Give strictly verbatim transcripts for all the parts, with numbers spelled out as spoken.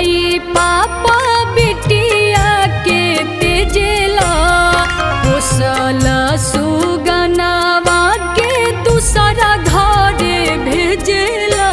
बैठाई पापा बिटिया के तेजेला पोसल सुगनावा के दूसरा घरे भेजेला।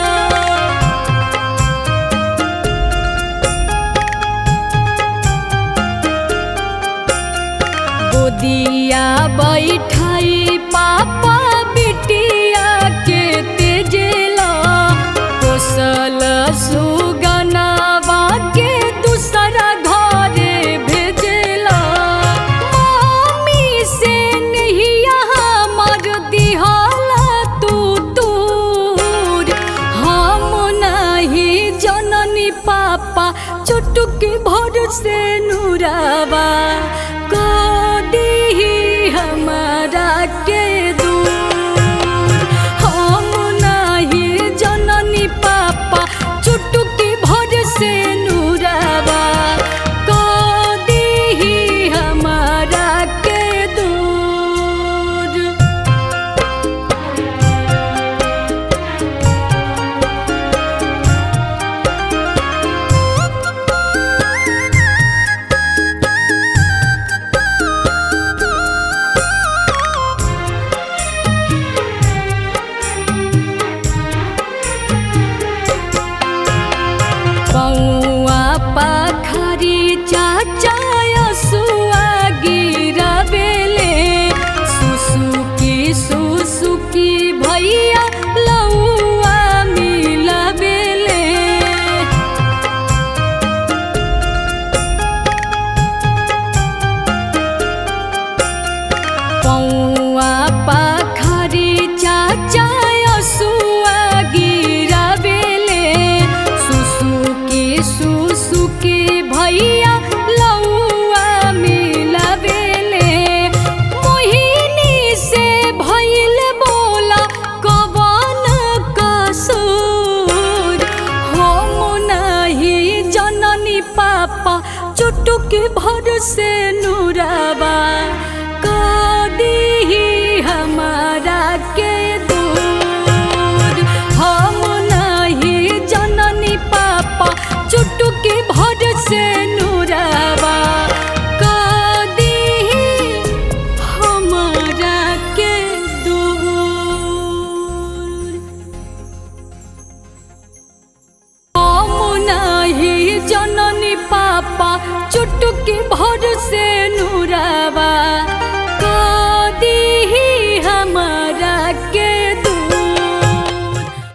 गोदिया बैठाई पापा बिटिया के तेजेला पोसल सुगनावा के दूसरा घरे भेजेला। मम्मी से नहिया हमर दिहाला तू दूर हम नहीं जननी पापा चुटकी भर से नुरावा हमारा के दूर हम नहीं जननी पापा चुटकी भर से नुरावा कदी हमारा के दूर। पौआ पाखरी चाचा यसुआ गिरावेले सुसुकी सुसुकी भैया लौआ मिलावेले। पौआ पाखरी चाचा यसुआ गिरावेले सुसुकी सुसुकी भैया लौआ मिलावेले। मोहिनी से भइल बोला कवन कसूर हम नहीं जननी पापा चुटकी भर से नुरावा कदी हमारा के दूर हम नहीं जननी पापा चुटकी भर से नुरावा कदी हमारा के दूर। हम नहीं जननी पापा चुटकी भर से